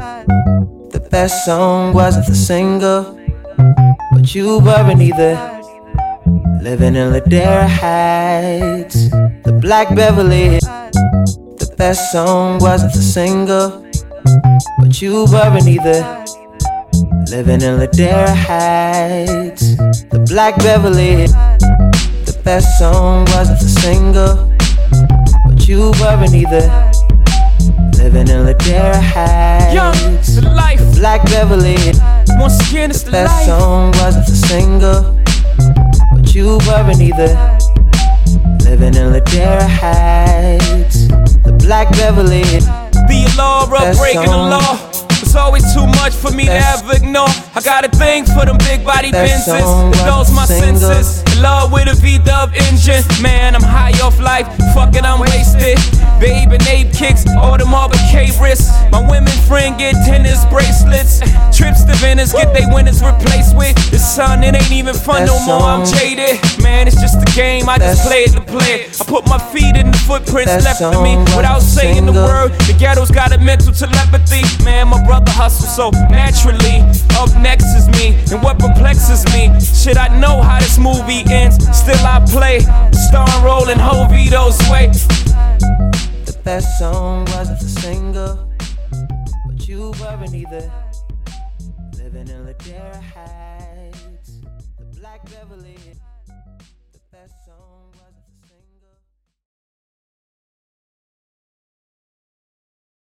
The best song wasn't the single, but you weren't either. Living in Ladera Heights, the Black Beverly. The best song wasn't the single, but you weren't either. Living in Ladera Heights, the Black Beverly. The best song wasn't the single, but you weren't either. Living in Ladera Heights, young, the life, the Black Beverly. Once again, it's the best life. song wasn't the single, but you weren't either. Living in Ladera Heights, the Black Beverly. Be a law, breaking the law. It's always too much for me to ever ignore. I got a thing for them big body Benzes. It dulls my senses. In love with a V-dub engine. Man, I'm high off life. Fuck it, I'm wasted. Babe and Abe kicks, all them Marvin K wrists. My women friend get tennis bracelets. Trips to Venice, get they winners replaced with. The sun, it ain't even fun no more, I'm jaded. Man, it's just a game, I just play it to play it. I put my feet in the footprints left of me without saying the word. The ghetto's got a mental telepathy. Man, my brother hustles so naturally. Up next is me, and what perplexes me, shit, I know how this movie ends. Still I play, starring rolling Jovito's way. The best song wasn't the single, but you weren't either. Living in Ladera Heights, the Black Beverly. The best song was